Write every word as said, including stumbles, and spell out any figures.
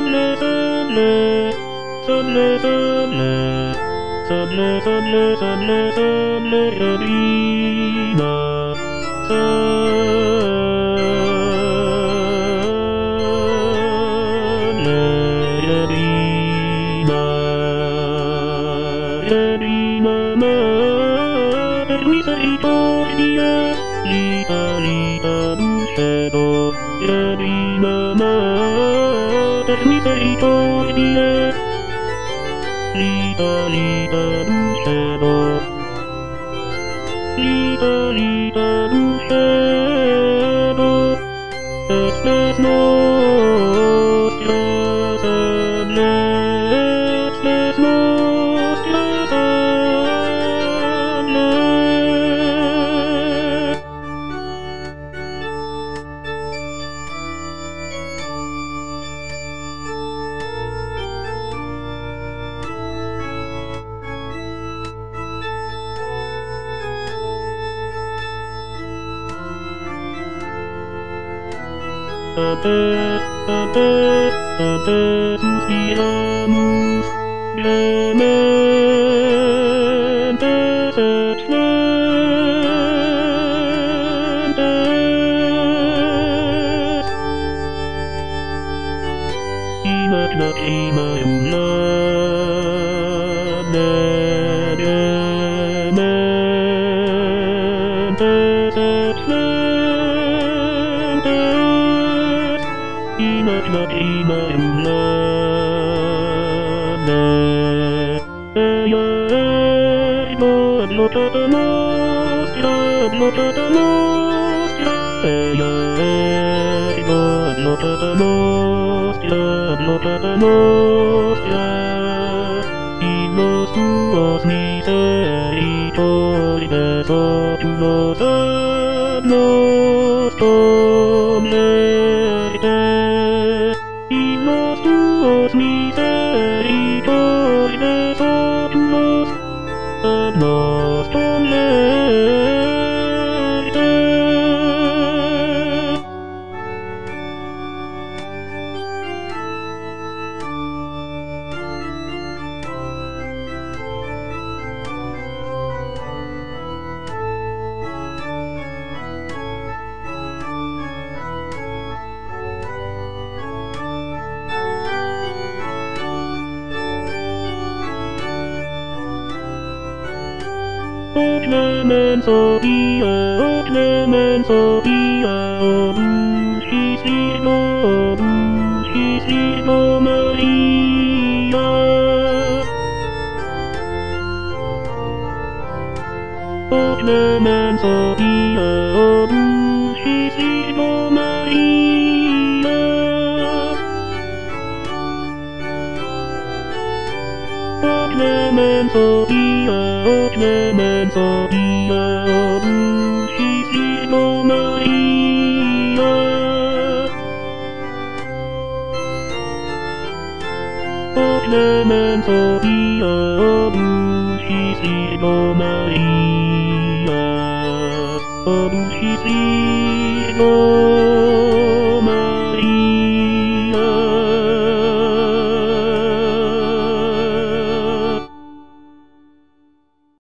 suddenly, suddenly, suddenly, suddenly, suddenly, suddenly, Arima, suddenly, Arima, Arima, ma, Teresa Itoria, Lita, Lita, Dulcedo, Arima, ma, Teresa Itoria, Lita, Lita, Dulcedo, Lita, Lita, Dulcedo, it's less nostra, sadness, less nostra, sadness. Ate, ate, ate, suspiramos, gementes et flentes. Imagna prima iumnade, gementes et flentes. Imagna prima iumnade, ea ego ad lotata nostra, ad lotata nostra, ea ego ad lotata nostra, ad lotata nostra, in los tuos misericordes oculos ad nos donete, in los tuos misericordes oculos ad nos donete. O clemens, o pia, o clemens, o pia, o dulcis Virgo, o dulcis Virgo Maria. O clemens, o pia, o dulcis Virgo Maria. O clemens, o pia, o clemens, o pia, o dulcis Virgo Maria. O clemens, o pia, o dulcis Virgo Maria. O dulcis Virgo